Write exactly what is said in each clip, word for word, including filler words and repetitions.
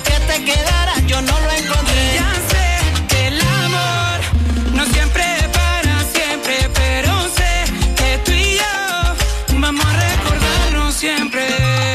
dijo que te quedara, yo no lo encontré. Ya sé que el amor no siempre es para siempre, pero sé que tú y yo vamos a recordarnos siempre.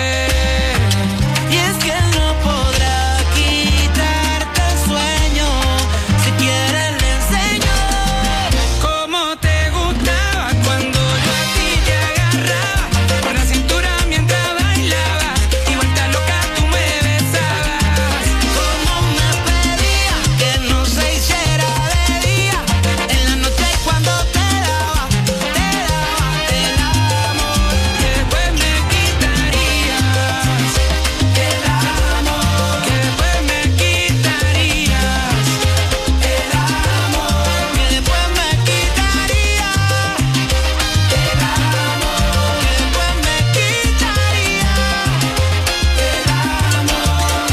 Y es que no podrá quitarte el sueño, si quieres le enseño cómo te gustaba cuando yo a ti te agarraba por la cintura mientras bailabas y vuelta loca tú me besabas. Cómo me pedía que no se hiciera de día, en la noche cuando te daba, te daba el amor Que después me quitarías el amor, que después me quitarías el amor, que después me quitaría el amor, que después me quitaría el amor.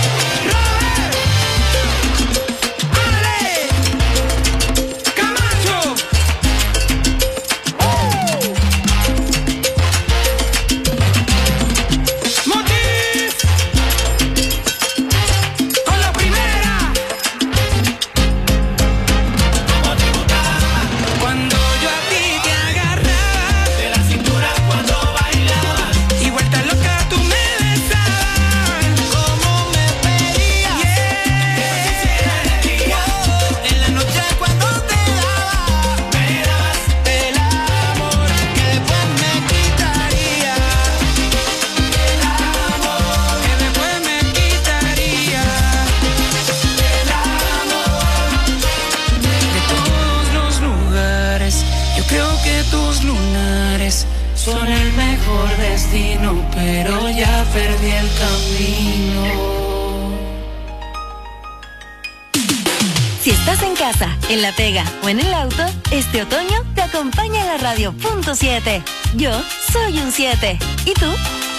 ¡Ale! ¡Camacho! ¡Motif! ¡Con la primera! Cuando yo a ti te agarraba De la cintura cuando bailabas, y vuelta loca tú me besabas. cómo me pedía en la noche cuando te daba, me dabas el amor, que después me quitaría el amor, Que después me quitaría el amor. de todos los lugares. Yo creo que tus lunares son el mejor destino, pero ya perdí el camino. Si estás en casa, en la pega o en el auto, este otoño te acompaña la radio punto siete. Yo soy un siete. ¿Y tú?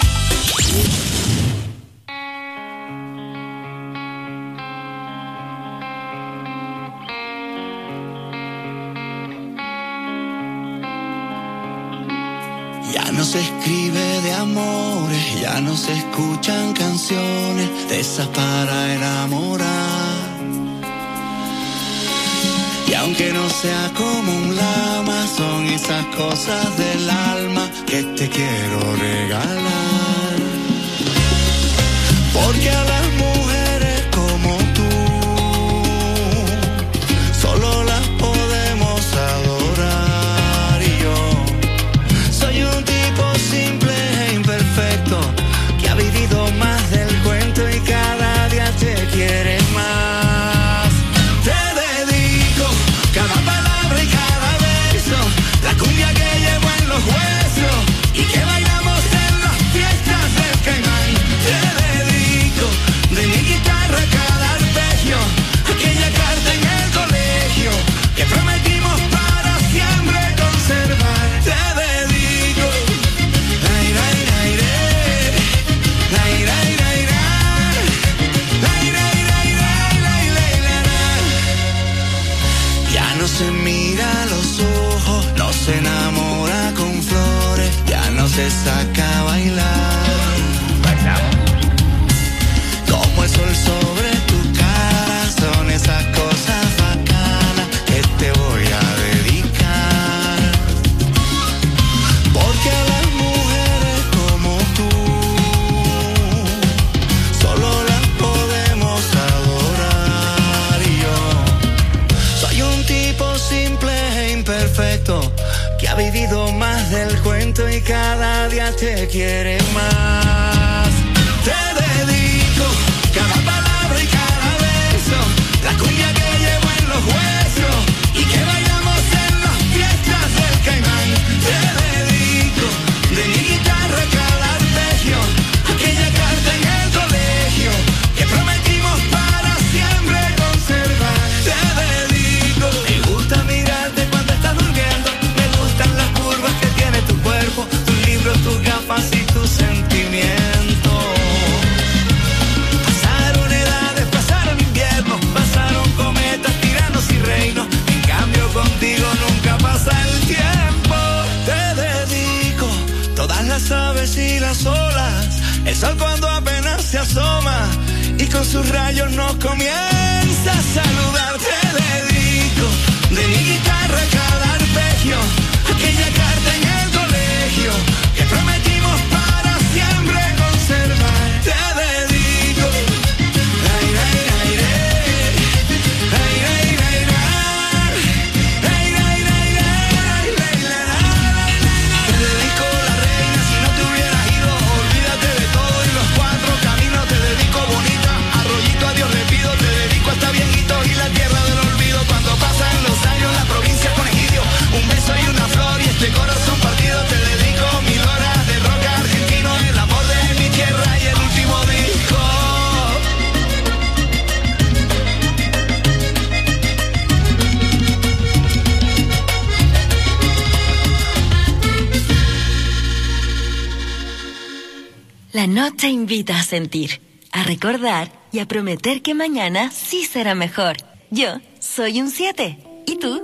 Ya no se escribe de amores, ya no se escuchan canciones de esas para enamorar. Y aunque no sea como un lama, son esas cosas del alma que te quiero regalar. Porque a las mujeres como tú solo las podemos adorar. Y yo soy un tipo simple e imperfecto que ha vivido más del cuento y cada día te quiere más. Te dedico cada palabra y cada beso, la cumbia que llevo en los huesos y que bailamos en las fiestas del Caimán. Te dedico de mi guitarra cada arpegio, aquella carta en el colegio que prometimos para siempre conservar. Te dedico ay, ay, ay, ay, ay, ay, ay, ay, ay, ay, ay, ay, ay. Ya no se mira a los ojos, no se enamora con flores, ya no se saca a bailar. Como el sol sobre tu cara, son esas cosas bacanas que te voy a dedicar. Porque a las mujeres como tú solo las podemos adorar. Y yo soy un tipo simple e imperfecto que ha vivido más del cuento y cada día te quiere más. Te dedico cada palabra y cada beso, la cumbia que llevo en los huesos y que bailamos en las fiestas del Caimán. Te dedico de mi guitarra cada arpegio, aquella carta en el colegio que prometimos para siempre conservar. Te dedico. Me gusta mirarte cuando estás durmiendo, me gustan las curvas que tiene tu cuerpo, tus libros, tus gafas y tus sentimientos. Pasaron edades, pasaron inviernos, pasaron cometas, tiranos y reinos. En cambio contigo nunca pasa el tiempo. Te dedico todas las aves mares y las olas, el sol cuando apenas se asoma y con sus rayos nos comienza a saludar. Te dedico de mi guitarra cada arpegio, aquella carta en el colegio que prometimos para siempre conservar. Te dedico ay, ay, ay, ay, ay, ay, ay, ay, ay, ay, ay, te dedico la reina, si no te hubieras ido, olvídate de todo y los cuatro caminos. Te dedico bonita, arroyito a Dios le pido. Te dedico hasta viejitos y la tierra del olvido. Cuando pasan los años la provincia con egidio, un beso y una flor y este corazón partido. Te dedico mil horas de rock argentino, el amor de mi tierra y el último disco. La noche invita a sentir, a recordar y a prometer que mañana sí será mejor. Yo soy un siete. ¿Y tú?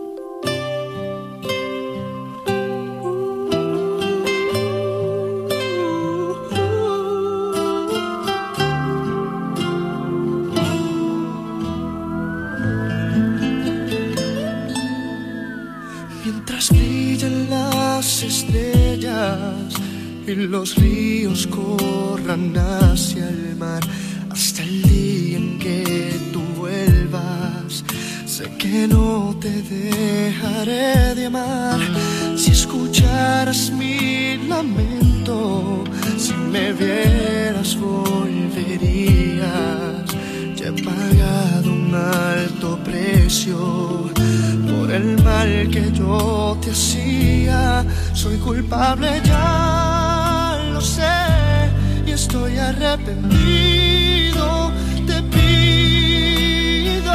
Mientras brillan las estrellas y los ríos corran hacia el mar, hasta el día en que tú vuelvas, sé que no te dejaré de amar. Si escucharas mi lamento, si me vieras volverías. Ya he pagado un alto precio por el mal que yo te hacía. Soy culpable, ya lo sé, y estoy arrepentido. Te pido,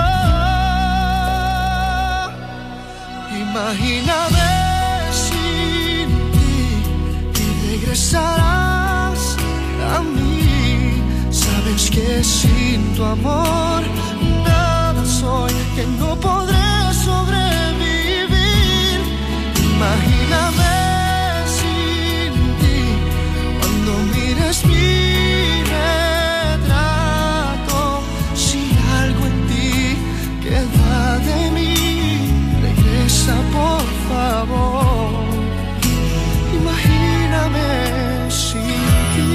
imagíname sin ti y regresarás a mí. Sabes que sin tu amor nada soy, que no podré sobrevivir. Imagíname sin ti, cuando mires mi retrato. Si algo en ti queda de mí, regresa por favor. Imagíname sin ti.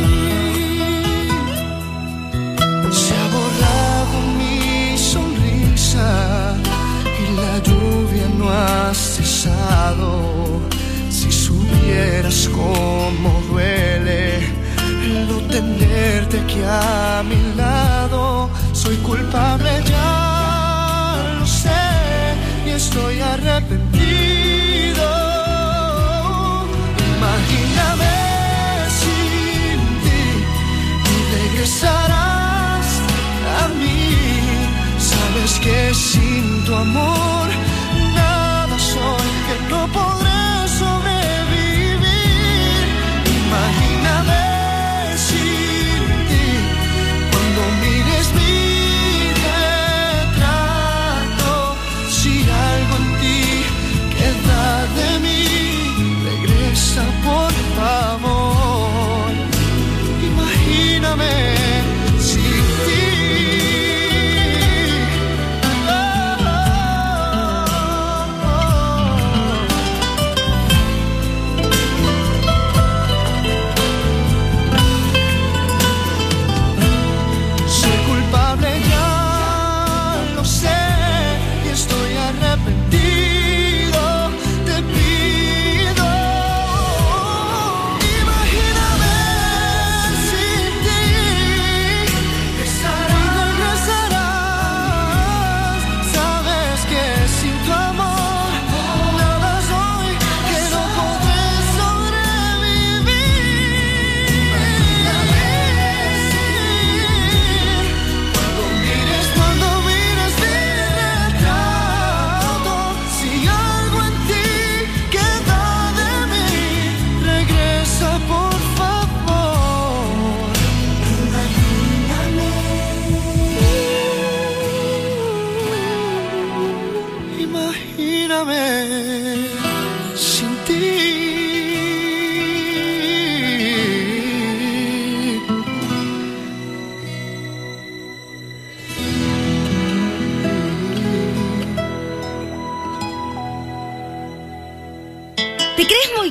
Se ha borrado mi sonrisa y la lluvia no ha cesado. Si supieras cómo duele el no tenerte aquí a mi lado. Soy culpable, ya lo sé, y estoy arrepentido. Imagíname sin ti y regresarás a mí. Sabes que sin tu amor nada soy, que no podré sobrevivir. Imagíname sin ti, cuando mires mi retrato. Si algo en ti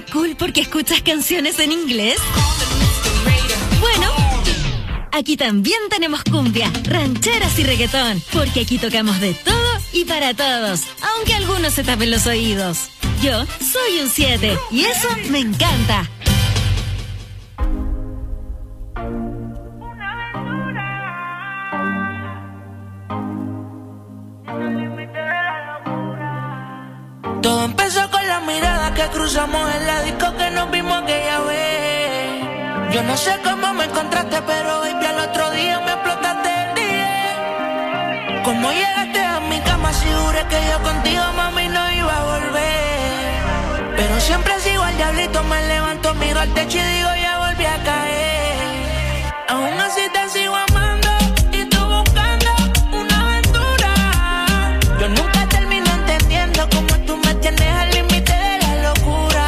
cool porque escuchas canciones en inglés? Bueno, aquí también tenemos cumbia, rancheras y reggaetón, porque aquí tocamos de todo y para todos, aunque algunos se tapen los oídos. Yo soy un siete y eso me encanta. Todo empezó con la mirada que cruzamos en la disco que nos vimos aquella vez. Yo no sé cómo me encontraste, pero baby al otro día me explotaste el día. Cómo llegaste a mi cama, si juré que yo contigo, mami, no iba a volver. Pero siempre sigo al diablito, me levanto, miro al techo y digo, ya volví a caer. Aún así te sigo amando y tú buscando una aventura. Yo nunca termino entendiendo cómo tú me tienes al límite de la locura.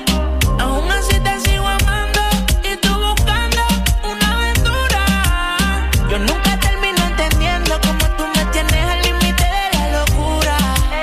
Aún así te sigo amando y tú buscando una aventura. Yo nunca termino entendiendo cómo tú me tienes al límite de la locura.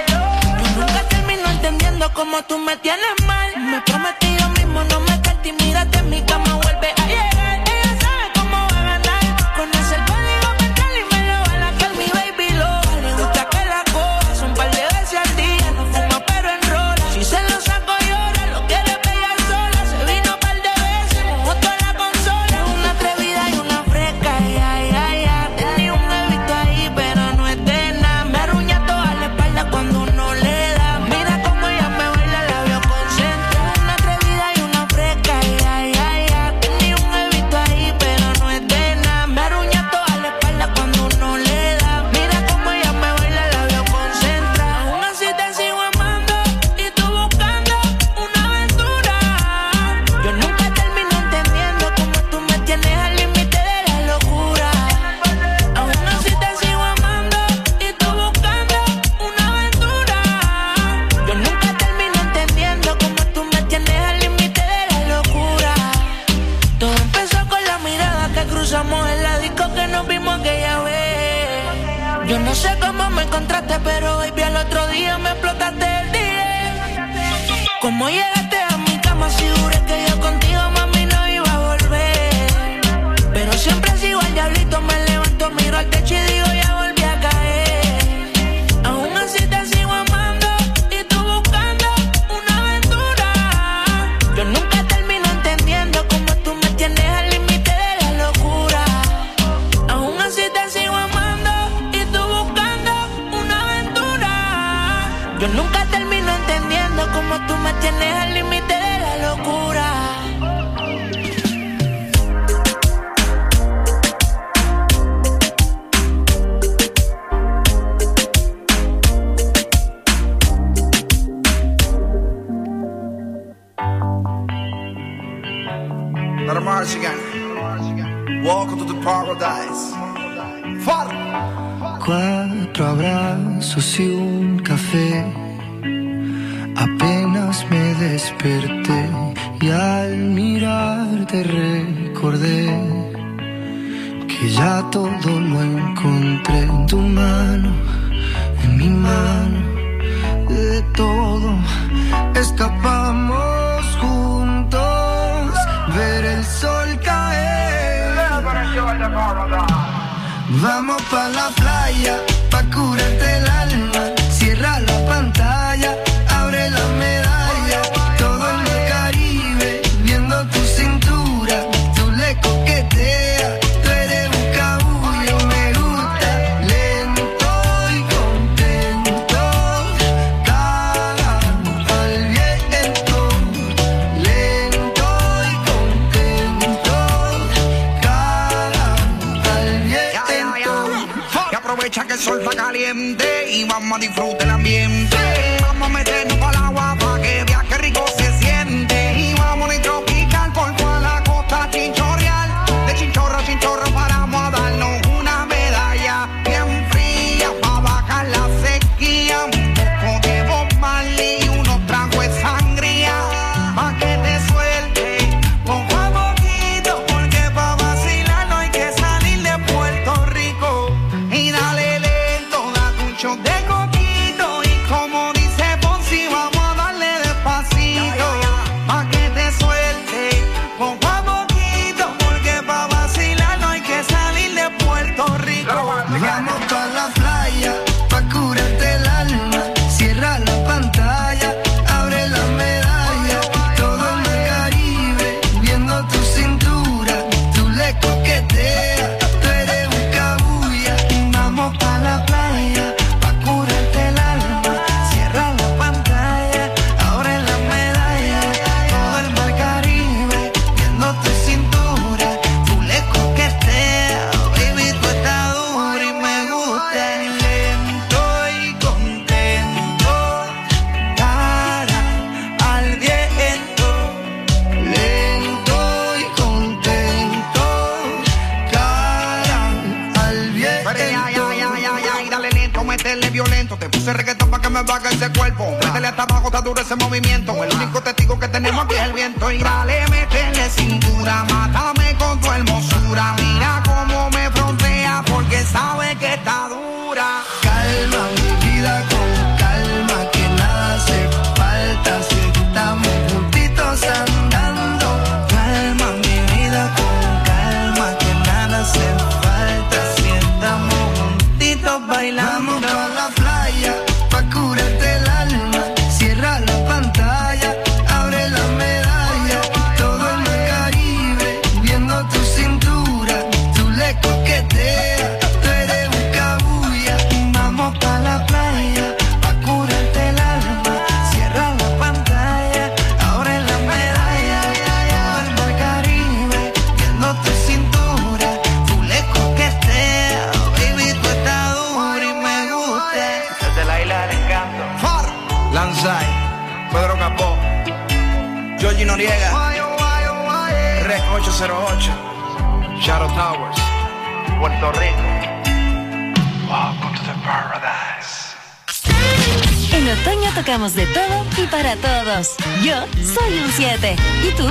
Yo nunca termino entendiendo cómo tú me tienes mal. Me prometí yo mismo no meterte y mírate en mi cama, vuelve a llegar. Ella sabe cómo va a ganar. Conoce el código mental y me lo va a lacar, mi baby lo. Le gusta que la coja un par de veces al día. No fuma pero enrola. Si se lo saco llora, lo quiere pegar sola. Se vino un par de veces, mojó toda la consola. Es una atrevida y una fresca, ay, ay, ay, ay. Tenía un evito ahí pero no es de nada. Me arruña toda la espalda cuando uno le da. Mira cómo ella me baila, la veo concentrada. Una atrevida y una fresca, ay, ay, ay, ay. Tenía un evito ahí pero no es de nada. Me arruña toda la espalda cuando uno le da. Mira cómo ella me baila, la veo concentrada. Aún así te sigo amando y tú buscando una aventura. Yo nunca termino entendiendo cómo tú me tienes al límite de la locura. Aún así te sigo amando y tú buscando una aventura. Yo nunca termino entendiendo cómo tú me tienes al límite de la locura. Todo empezó con la mirada que cruzamos en la disco que nos vimos aquella vez. Yo no sé cómo me encontraste, pero baby al otro día me explotaste el día. Cómo llegaste a mi cama, si juré que yo contigo, mami, no iba a volver. Pero siempre sigo al diablito, me levanto, miro al techo y digo, ya volví a caer. Aún así te sigo amando y tú buscando una aventura. Yo nunca termino entendiendo cómo tú me tienes al límite de la locura. Aún así te sigo amando y tú buscando una aventura. Yo nunca termino entendiendo cómo tú me tienes al límite de la locura. Not a Michigan. Welcome to the paradise. Far. Cuatro abrazos y un café. Apenas me desperté y al mirarte recordé que ya todo lo encontré en tu mano, en mi mano. De todo escapamos juntos, ver el sol caer. Vamos pa' la playa, pa' curarte el alma. Cierra la pantalla, abre la medalla. Todo en el Caribe, viendo tu cintura. Tú le coqueteas, tú eres un cabullo. Me gusta lento y contento. Caga al viento, lento y contento. Caga al viento. Y aprovecha que el sol está caliente y vamos a disfrutar el ambiente. Vamos a meternos para el agua para que veas qué rico se siente. Y vamos a tropical por toda la costa chinchorreal. De chinchorro a chinchorro paramos a darnos una medalla bien fría para bajar la sequía. Un poco de Bob Marley y unos tragos de sangría pa' que te suelte poco a poquito, porque pa' vacilar no hay que salir de Puerto Rico. Y dale lento, date un shot de coquito y como dice Ponzi, vamos a darle despacito. métele violento. Te puse reggaetón pa' que me baje ese cuerpo. Métele hasta abajo, está duro ese movimiento. El único testigo que tenemos aquí es el viento. Y dale, métele cintura, mátame con tu hermosura. Mira cómo me frontea porque sabe que está dura. Calma mi vida con calma, que nada hace falta si estamos juntitos andando. Calma mi vida con calma, que nada hace falta si estamos juntitos bailando. Vamos pa' la playa, pa' curarte el alma. Cierra la pantalla, abre la medalla. Todo el mar Caribe, viendo tu cintura. Tú le coqueteas, tú eres un cabulla. Vamos pa' la playa, pa' curarte el alma. Cierra la pantalla, abre la medalla. Todo el mar Caribe, viendo tu cintura. Tú le coqueteas, baby, tú estás dura y me gusta. Desde la isla del encanto. Far, Lanzai, Pedro Capó, Georgie Noriega, Rec ocho cero ocho, Shadow Towers, Puerto Rico. Welcome to the paradise. En otoño tocamos de todo y para todos. Yo soy un siete. ¿Y tú?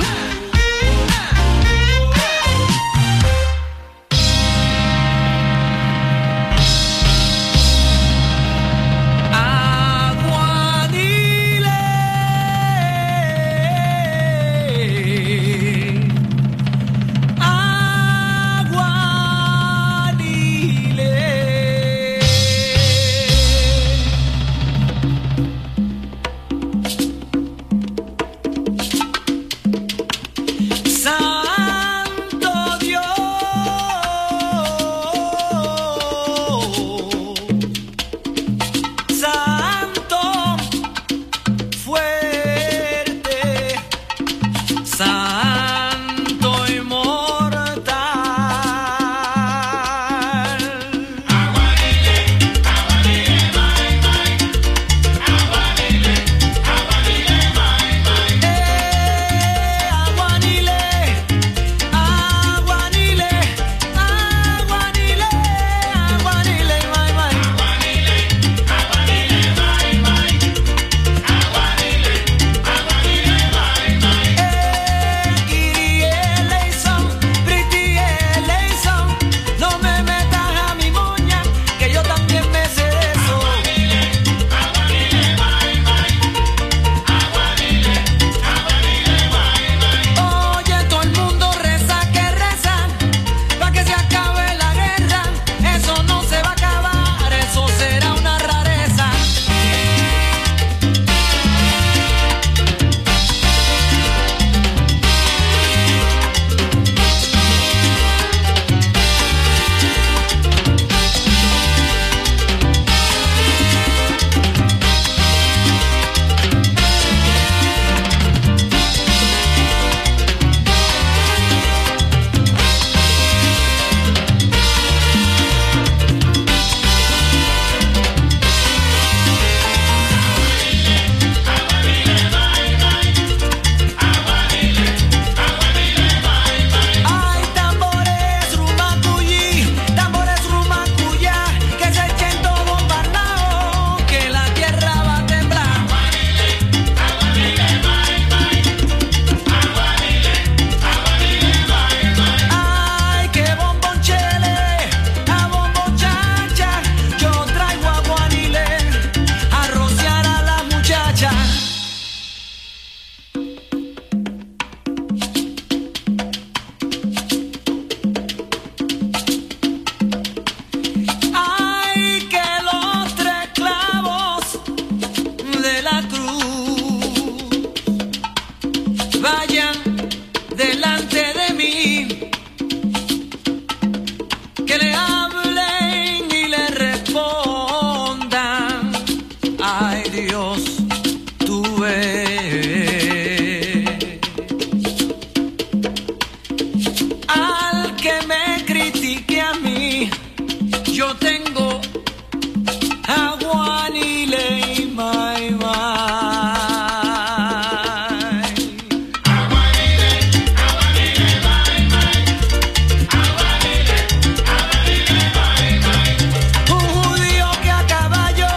Un judío que a caballo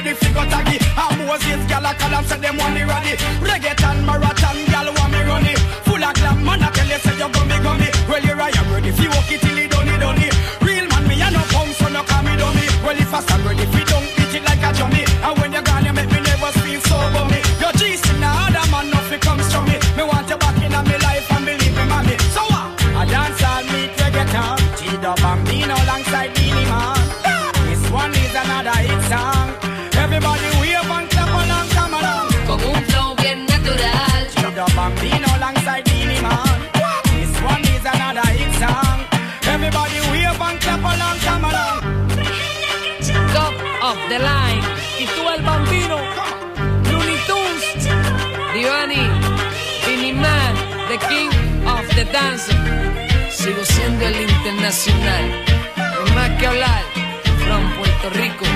ready fi go taggy. And Moses gyal a call and say them want it ready. Reggaeton marathon gyal want me run it. Full of glam man I tell you say you gummy gummy. Well you right I'm ready fi walk it till it done it done it. Real man me a no come so no call me dummy. Well if I stand ready fi don't beat it like a dummy. And when you gone you make me never feel so bummy. Your G C now other man nothing comes from me. Me want you back in a me life and believe me mommy. So what? I dance all meet reggaeton. G-Dub Bambino alongside Beanie Man. This one is another hit song. Everybody wave and clap along, come along. Con un flow bien natural. G-Dub Bambino alongside Beanie Man. This one is another hit song. Everybody wave and clap along, come along. Top of the line. Y tú el Bambino. Looney Tunes. Divani. Beanie Man. The King of the Dance. Sigo siendo el internacional. No hay más que hablar. From Puerto Rico.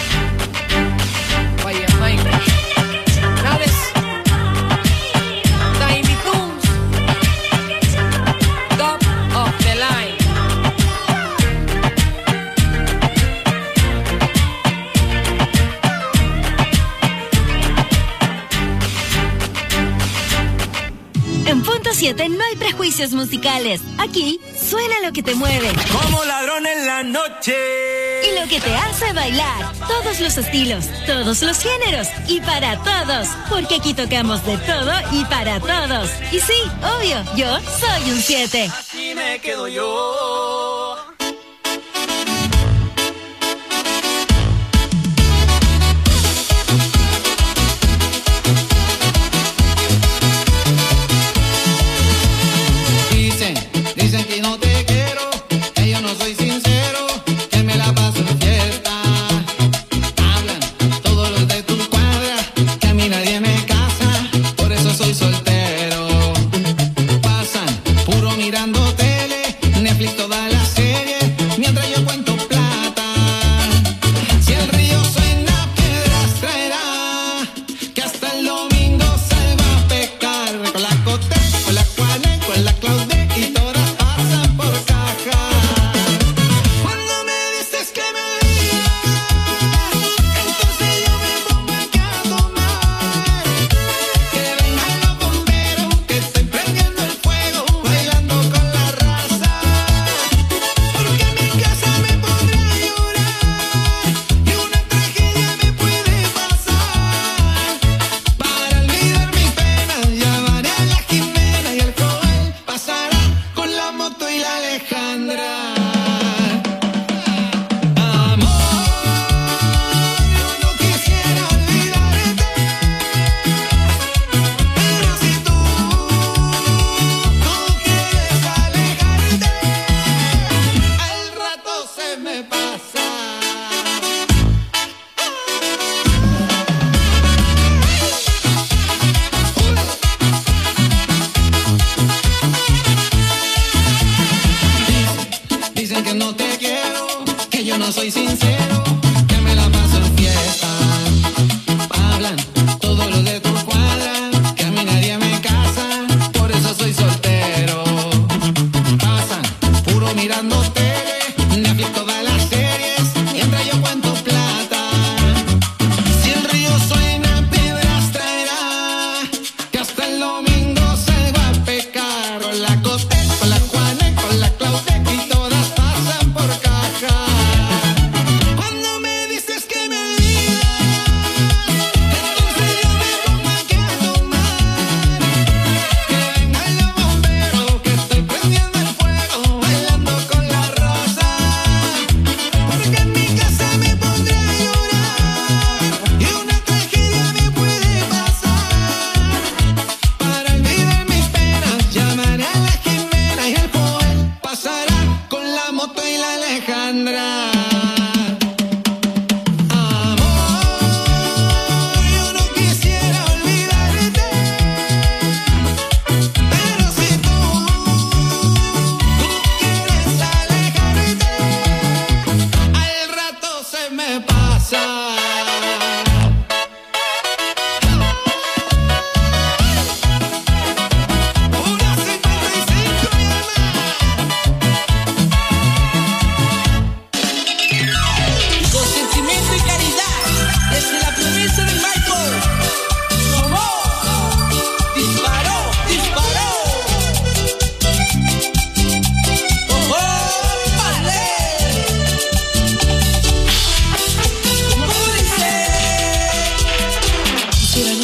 Vaya Jamaica. Nades. Tiny Toons. Top of the line. En Punto siete no hay prejuicios musicales. Aquí suena lo que te mueve. Como ladrón en la noche. Y lo que te hace bailar. Todos los estilos, todos los géneros y para todos. Porque aquí tocamos de todo y para todos. Y sí, obvio, yo soy un siete. Así me quedo yo. Dicen, dicen que no te quiero, que yo no soy sincero, que me la paso en fiesta. Hablan todos los de tu cuadra, que a mí nadie me casa, por eso soy soltero. Pasan puro mirando tele, Netflix toda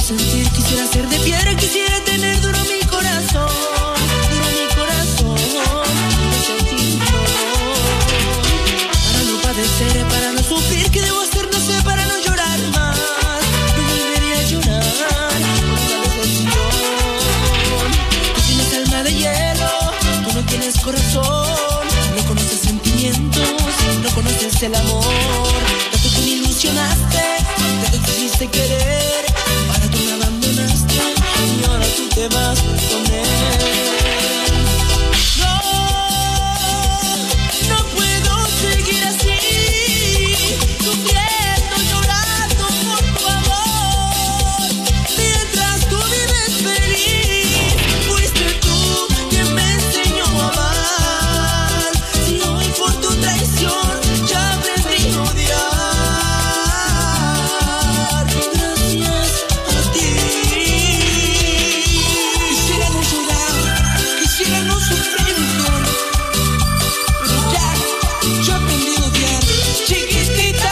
sentir, quisiera ser de piedra, quisiera tener duro mi corazón, duro mi corazón, no sentir dolor. Para no padecer, para no sufrir, ¿qué debo hacer? No sé, para no llorar más, no volveré a llorar por una decepción. Tú tienes alma de hielo, tú no tienes corazón, no conoces sentimientos, no conoces el amor. Tanto tú me ilusionaste, tanto te hiciste querer, para tú me abandonaste y ahora tú te vas con él. No, no puedo seguir así, sufriendo, llorando por tu amor, mientras tú vives feliz. Fuiste tú quien me enseñó a amar, si hoy por tu traición ya aprendí a odiar. Gracias a ti. Quisiera no llorar, quisiera no sufrir, pero ya, yo aprendí a odiar. Chiquitita.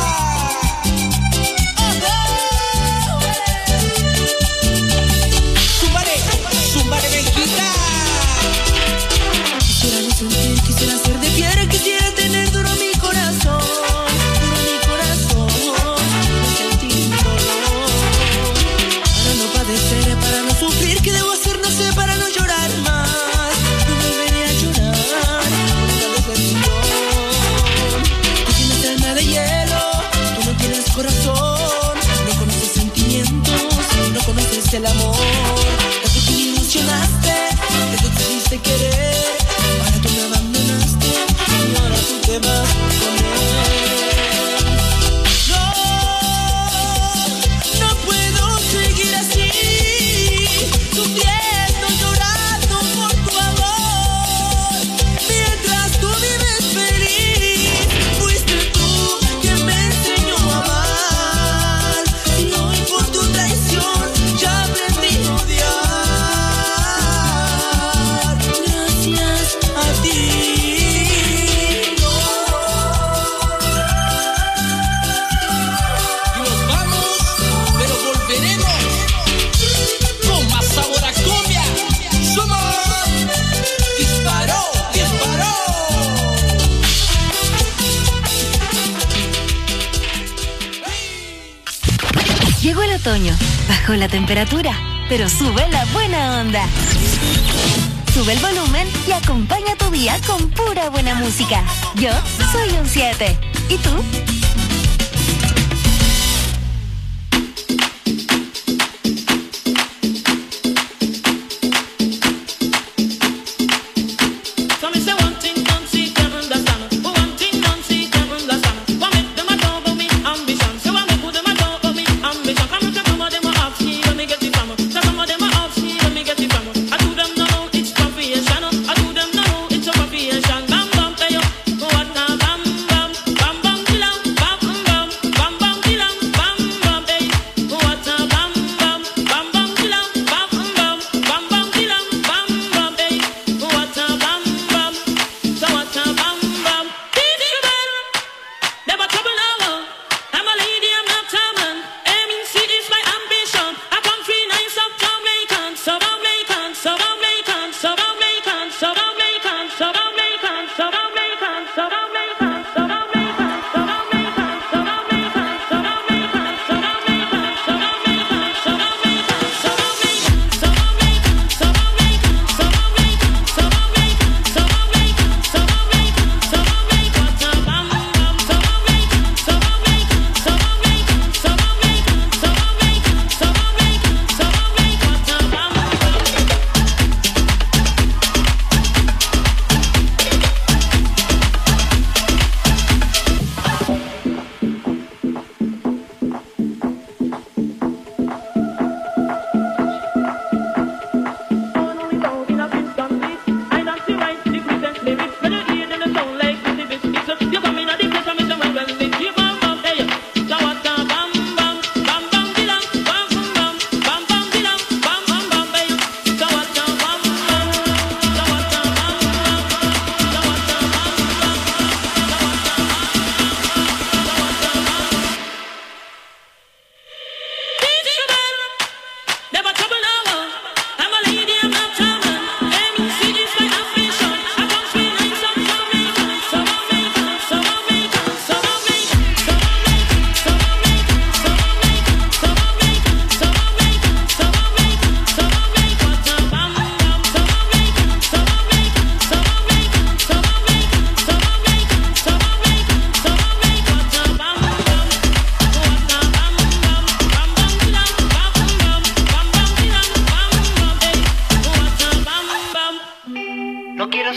Zúmbale, zúmbale, Benquita. Quisiera no sentir, quisiera ser de piedra, quisiera tener duro mi corazón, duro mi corazón, no sentir dolor. Para no padecer, para no sufrir, ¿qué debo hacer? No sé, para no llorar más, no volveré a llorar por una decepción. Tú tienes alma de hielo, tú no tienes corazón, no conoces sentimientos, no conoces el amor. Tanto tú me ilusionaste, tanto te hiciste querer, ahora tú me abandonaste y ahora tú te vas con él. No, no puedo seguir así, sufriendo, llorando por tu amor, mientras tú vives feliz. Fuiste tú quien me enseñó a amar, y hoy por tu traición ya aprendí a odiar. Gracias a ti. Nos vamos, pero volveremos con más sabor a cumbia. Somos Disparó, Disparó. Llegó el otoño, bajó la temperatura, pero sube la buena onda. Sube el volumen y acompaña tu día con pura buena música. Yo soy un siete. ¿Y tú? So me say one thing, don't see, can't understand. One thing, don't see, can't understand. What make them a talk about me ambition? So what make them a talk about me ambition? Come and some of them a ask me where me get it from. So some of them a ask me where me get it from. I do them know it's confusion. I do them know it's a confusion. Bam bam, tell you what now? Bam bam, bam bam, bam bam.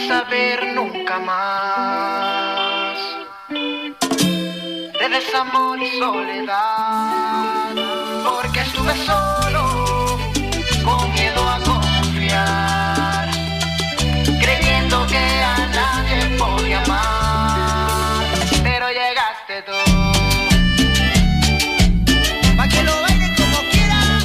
saber nunca más de desamor y soledad, porque estuve solo, con miedo a confiar, creyendo que a nadie podía amar, pero llegaste tú. Pa' que lo bailen como quieran.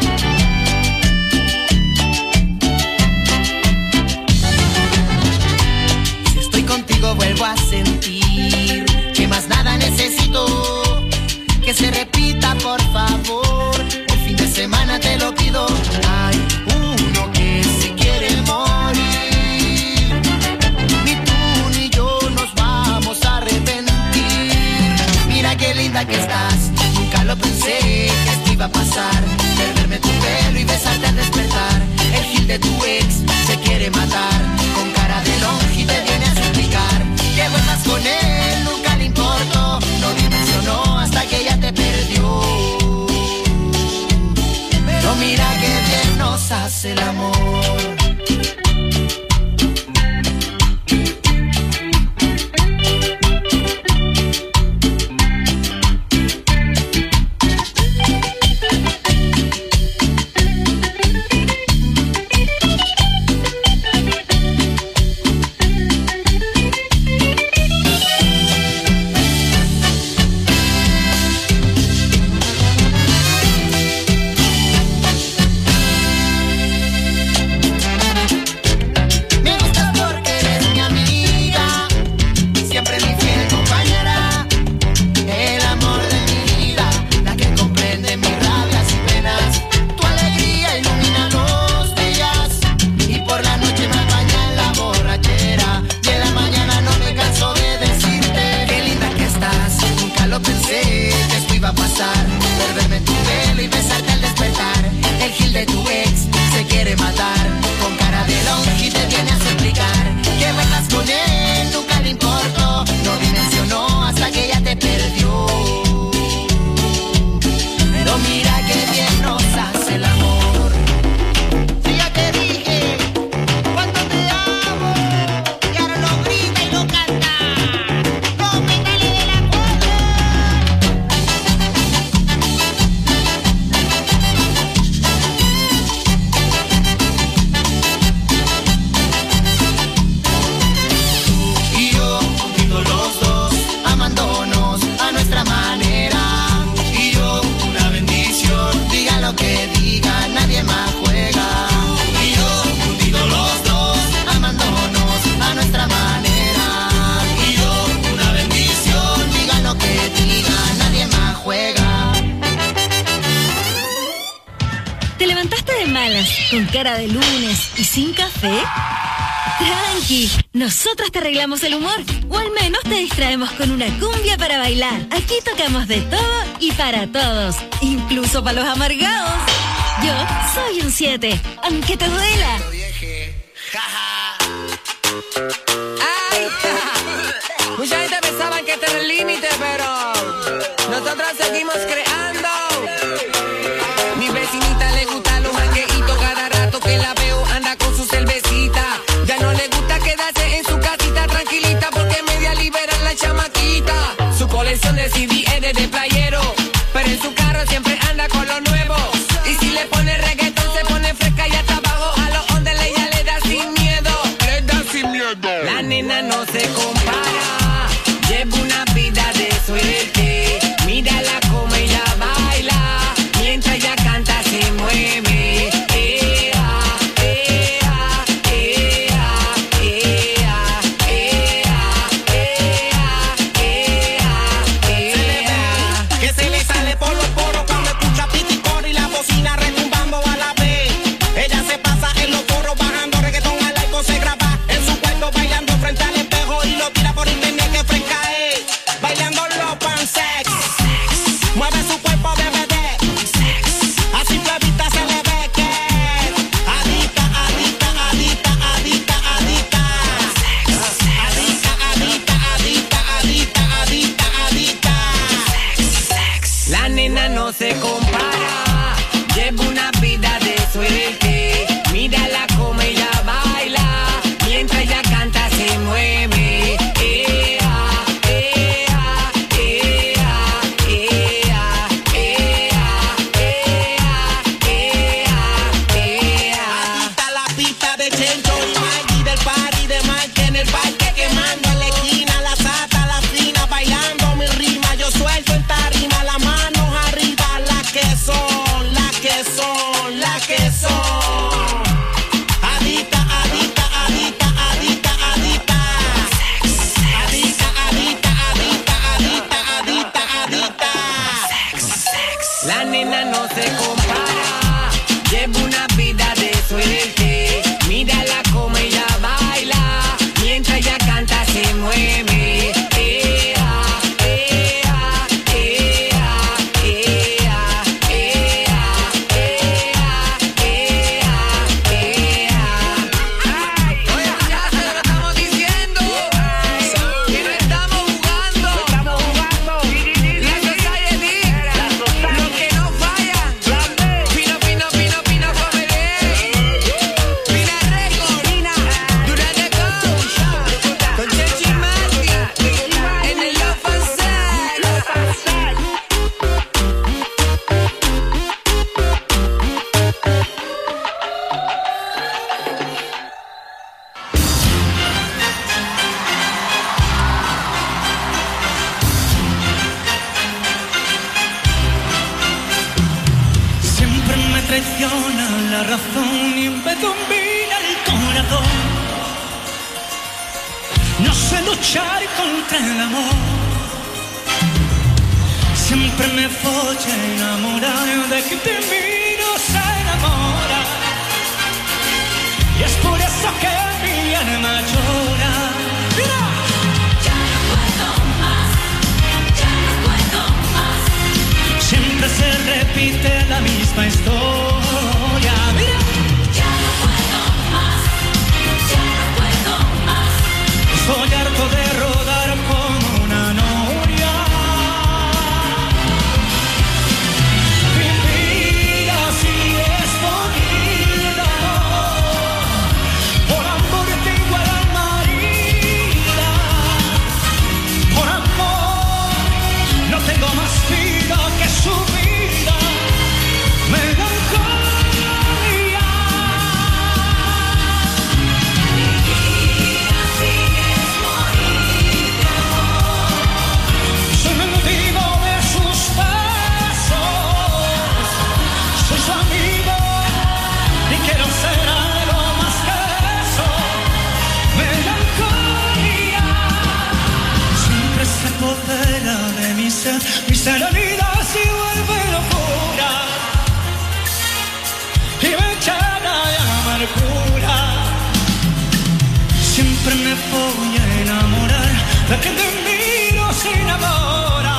Si estoy contigo vuelvo a sentir que más nada necesito, que se repita por favor, el fin de semana te lo pido. Hay uno que se quiere morir, ni tú ni yo nos vamos a arrepentir. Mira qué linda que estás, nunca lo pensé que esto iba a pasar, perderme tu pelo y besarte al despertar. El gil de tu ex se quiere matar, con cara de longe te viene a suplicar que vuelvas con él, nunca le importó, no dimensionó hasta que ella te perdió. Pero mira que bien nos hace el amor. ¿Con cara de lunes y sin café? Tranqui, nosotros te arreglamos el humor, o al menos te distraemos con una cumbia para bailar. Aquí tocamos de todo y para todos, incluso para los amargados. Yo soy un siete, aunque te duela. Ay, mucha gente pensaba que este era el límite, pero nosotros seguimos creando. Mi vecinita le gusta los mangueitos, cada rato que la veo anda con su cervecita. Ya no le gusta quedarse en su casita tranquilita porque media libera la chamaquita. Su colección de C D es de playero, pero en su carro siempre anda con lo nuevo. Y si le pone reggaetón se pone fresca y hasta abajo a los ondes ella le da sin miedo. Le da sin miedo. La nena no se compara, lleva una vida de suerte. Mírala como ella baila, mientras ella canta se mueve. Ea, ea, ea, ea, ea, ea, ea. Que se le sale por los poros cuando escucha piticor y la bocina retumbando a la vez. Ella se pasa en los foros bajando reggaetón al iPhone, se graba en su cuarto bailando frente al espejo y lo tira por internet que fresca es. Bailando los pansex, mueve su cuerpo de bebé, a simple vista se le ve que adicta, adicta, adicta, adicta, adicta, adicta, adicta, adicta, adicta, adicta, adicta. La nena no se compara, lleva una vida de suerte. Mírala como ella baila, mientras ella canta La nena no se compara, lleva una vida de suerte. Mírala como ella baila, mientras ella canta se mueve. Ea, ea, ea, ea, ea, ea, ea, ea. Ay, oye, ya se lo estamos diciendo, que no estamos jugando, estamos jugando. La society, los que no fallan. Pino, pino, pino, pino, comedy. Pina Record, Durante Coach, con Chechi Mati, en el Love and Sex. Siempre me traiciona la razón y me domina el corazón. No sé luchar contra el amor. Siempre me voy a enamorar de que de mí no se enamora. Y es por eso que mi alma llora. ¡Mira! Ya no puedo más, ya no puedo más. Siempre se repite la misma historia. ¡Mira! Ya no puedo más, ya no puedo más. Estoy harto de rodar como una noria. Vivir así es bonito. Por amor tengo el alma herida. Por amor no tengo más vida que su vida. Melancolía. Vivir así es morir de amor. Soy mendigo de sus besos. Soy su amigo y quiero ser algo más que eso. Melancolía. Siempre se apodera de mi ser, mi serenidad se vuelve locura y me llena de amargura. Siempre me voy a enamorar de quien de mí no se enamora.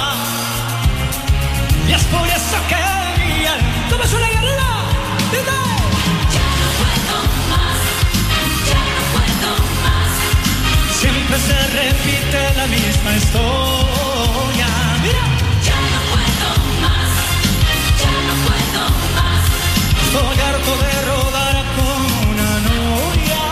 Y es por eso que mi alma toma su alegría. ¡Dime! Ya no puedo más, ya no puedo más. Siempre se repite la misma historia. Mira. Ya no puedo más, ya no puedo más. Estoy harto de rodar como una noria.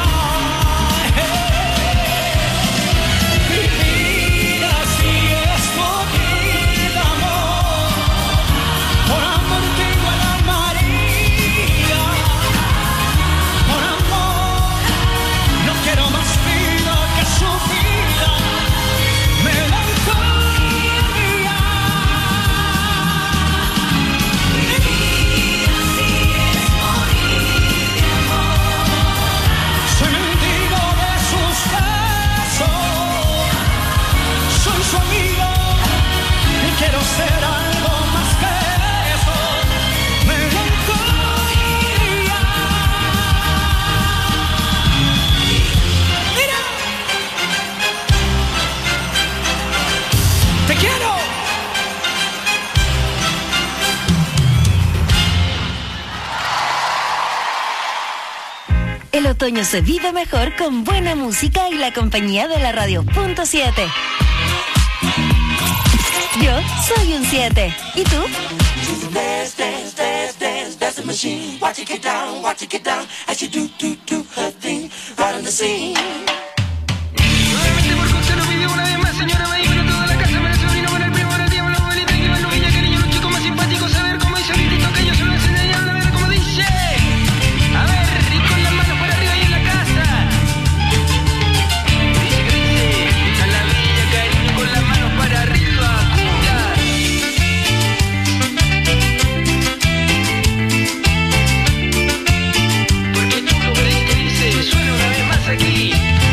Vivir así es morir de amor. Por amor tengo el alma herida. Por amor no quiero más vida que su vida. Melancolía. Vivir así es morir de amor. Soy mendigo de sus besos. Soy su amigo y quiero ser algo más que eso. Melancolía. Mira. Te quiero. El otoño se vive mejor con buena música y la compañía de la radio punto siete. Yo soy un siete. ¿Y tú? Dance, dance, dance, dance, that's the machine. Watch it get down, watch it get down, as she do, do, do her thing, right on the scene. Nuevamente por usted lo pidió una vez más, señora Vehículo, toda la casa para el sobrino, para el primo, para el tío, para la abuelita, que va novilla, cariño, los chicos más simpáticos, a ver cómo dice el grito que ellos se lo enseñaron, a ver cómo dice. A ver, y con las manos por arriba y en la casa. Dice que dice, a la villa, cariño, con las manos para arriba, cumbia. Porque tú lo crees que dice, suena una vez más aquí.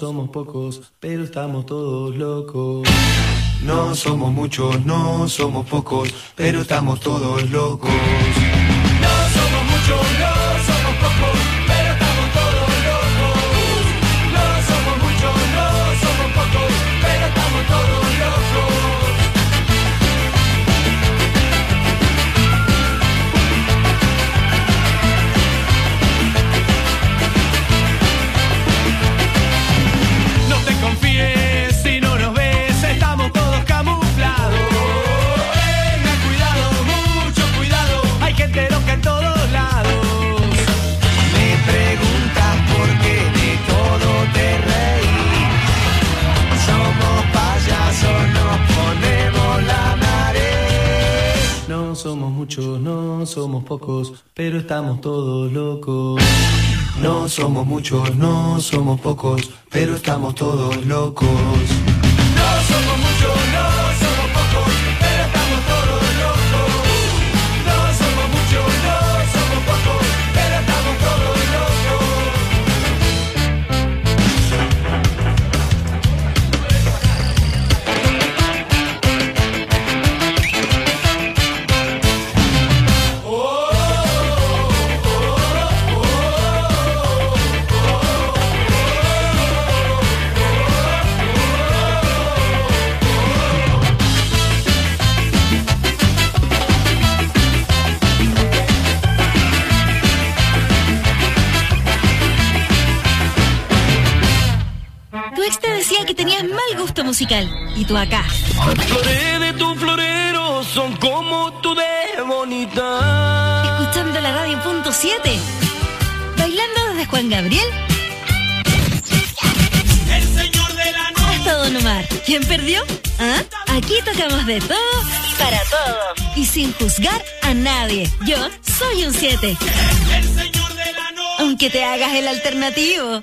somos pocos, pero estamos todos locos. No somos muchos, no somos pocos, pero estamos todos locos. No somos muchos, no somos pocos, pero estamos todos locos. No somos muchos, no somos pocos, pero estamos todos locos. No te confíes si no nos ves, estamos todos camuflados. Tengan cuidado, mucho cuidado, hay gente loca en todos lados. Me preguntas por qué de todo te reí. Somos payasos, nos ponemos la nariz. No somos muchos, no somos pocos, pero estamos todos locos. No somos muchos, no somos pocos, pero estamos todos locos. No somos muchos, no somos pocos, pero estamos todos locos. No somos muchos, no somos pocos, pero estamos todos locos. Tu ex te decía que tenías mal gusto musical. Y tú acá, Las flores de tu florero son como tú de bonita. escuchando la radio en punto siete. Bailando desde Juan Gabriel El señor de la noche. hasta Don Omar. ¿Quién perdió? ¿Ah? Aquí tocamos de todo y para todos. Y sin juzgar a nadie. Yo soy un siete. El señor de la noche. Aunque te hagas el alternativo.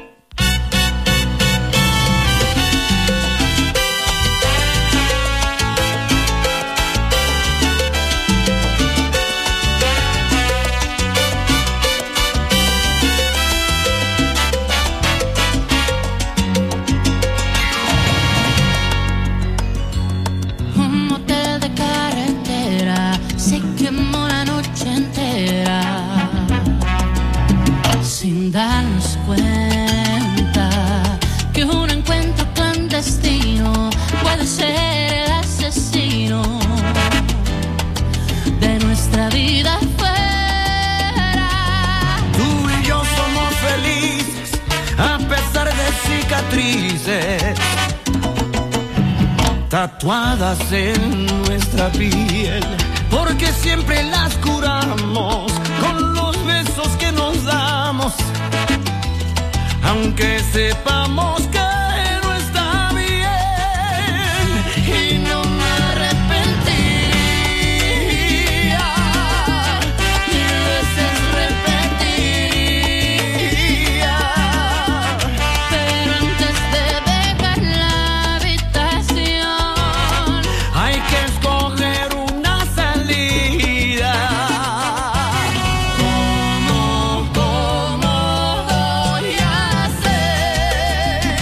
Un motel de carretera se quemó la noche entera sin darnos cuenta que un encuentro clandestino puede ser el asesino de nuestra vida fuera. Tú y yo somos felices a pesar de cicatrices tatuadas en nuestra piel, porque siempre las curamos con los besos que nos damos, aunque sepamos que no está bien. Y no me arrepentiría, mil veces repetiría, Pero antes de dejar la habitación, hay que escoger una salida. ¿Cómo, cómo voy a hacer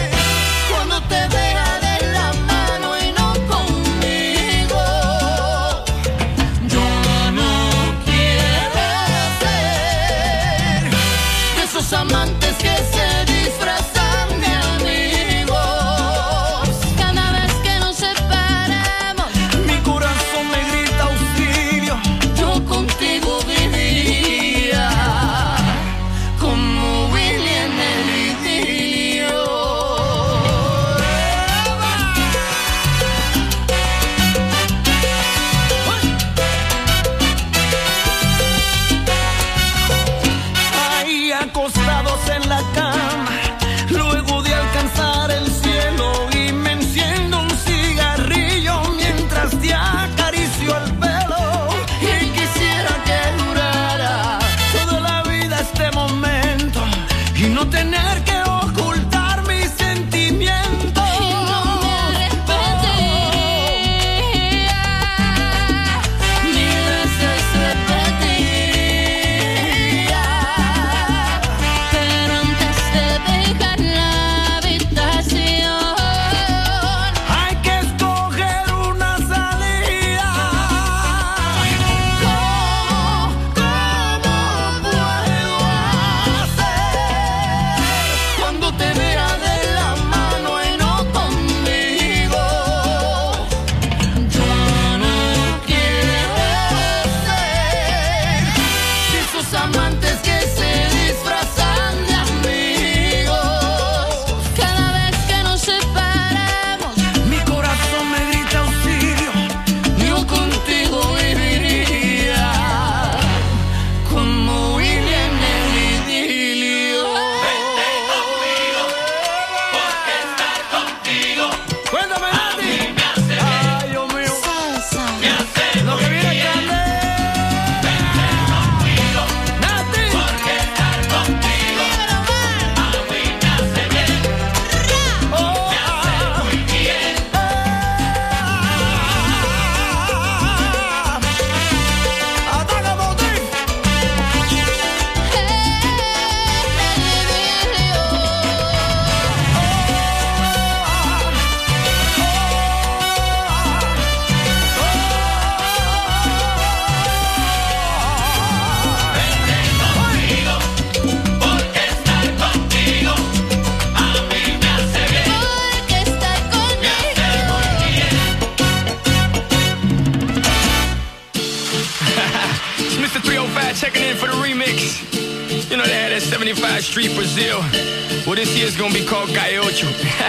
checking in for the remix. You know they had that seventy-five Street Brazil. Well, this year's gonna be called Calle Ocho.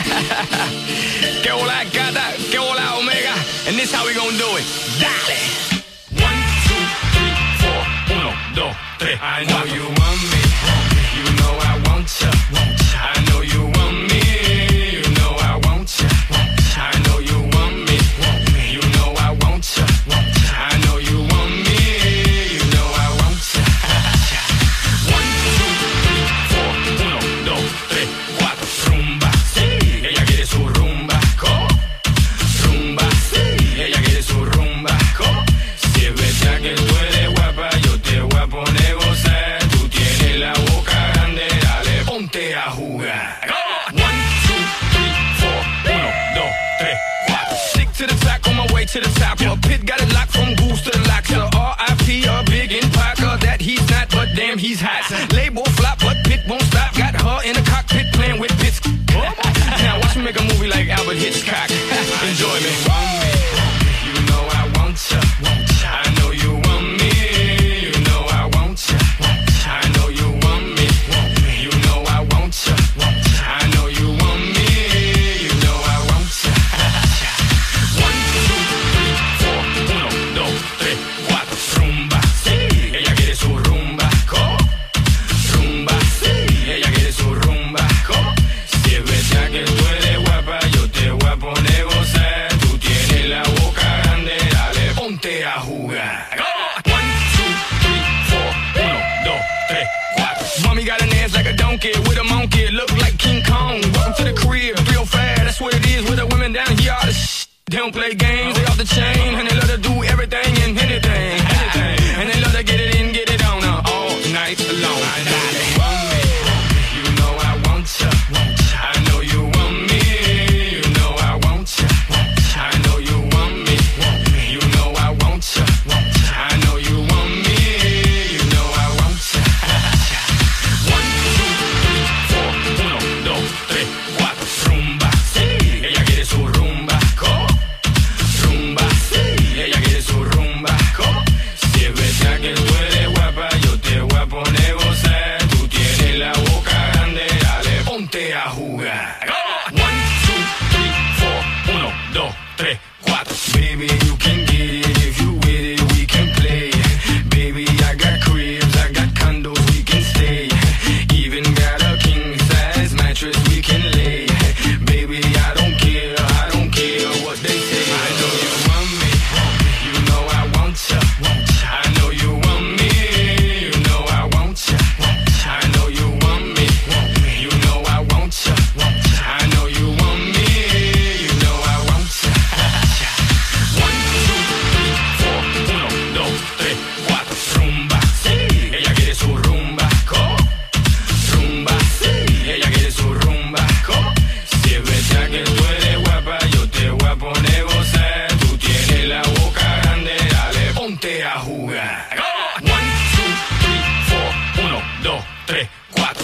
Que hola gata, que hola omega. And this how we gonna do it. Dale. One, two, three, four. Uno, dos, tres. I know you want me. You know I want ya. I know you want me. You know I want ya. I know you want me. You know I want ya. I know you want me. You know I want ya. One, two, three, four. Uno, dos, tres, cuatro. Rumba, sí. Ella quiere su rumba. Co. Rumba, sí. Ella quiere su rumba. Co. Si es verdad que tú eres guapa, yo te voy a poner gozar. Tú tienes la boca grande, dale, ponte a jugar. One, two, three, four. Uno, dos, tres, cuatro. Stick to the track on my way to the top. A pit got it locked from goose to the locks. R I P a big in Parker that he's not, but damn he's hot. Label flop, but Pit won't stop. Got her in the cockpit playing with bits. Now watch me make a movie like Albert Hitchcock. Enjoy me. You know I want ya. I know you want me. You know I want ya. I know you want me. You know I want ya. I know you want me. You know I want ya. One, two, three, four. Uno, dos, tres, cuatro. Rumba, sí. Ella quiere su rumba. Co. Rumba, sí. Ella quiere su rumba. Co. Si es verdad que tú eres guapa, yo te voy a poner gozar. Tú tienes la boca grande, dale, ponte a jugar. One, two, three, four. Uno, dos, tres, cuatro. Mommy got an ass like a donkey with a monkey. Look like King Kong. Welcome to the crib, real fast. That's what it is with the women down here. All the sh- they don't play games, they off the chain. And they love to do everything and anything. anything. And they love to get it in, get it on uh, all night long. Dale. You know I want ya. I know you want me. You know I want ya. I know you want me. You know I want ya. I know you want me. You know I want ya. One, two, three, four. Uno, dos, tres, cuatro. Rumba, sí. Ella quiere su rumba. Co. Rumba, sí. Ella quiere su rumba. Co. Si es verdad que tú eres guapa, yo te voy a poner gozar. Tú tienes la boca grande, dale, ponte a jugar. One, two, three, four. Uno, dos, tres, cuatro. Baby, you can get it if you with it, we can play. Baby, I got cribs, I got condos, we can stay. Even got a king size mattress we can lay. Baby, I don't care, I don't care what they say. I know you want me, you know I want ya. I know you want me, you know I want ya. I know you want me, you know I want ya. I know you want me, you know I want ya. One, two, three, four. Uno, dos, tres, cuatro. Rumba, sí. Ella quiere su rumba. Co. Rumba, sí. Ella quiere su rumba. Co. Si es verdad que tú eres guapa, yo te voy a poner gozar. Tú tienes la boca grande, dale, ponte a jugar. One, two, three, four. Uno, dos, tres, cuatro.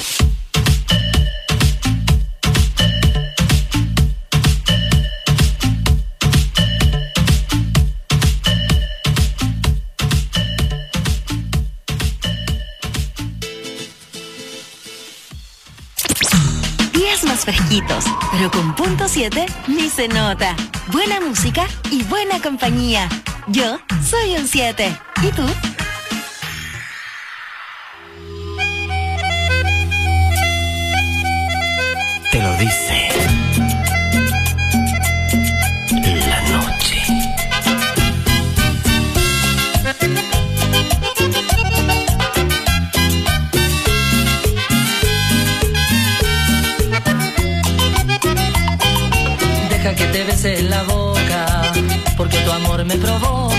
Días más fresquitos, pero con punto siete ni se nota. Buena música y buena compañía. Yo soy un siete. ¿Y tú? Te lo dice la noche. Deja que te bese la boca, porque tu amor me provoca.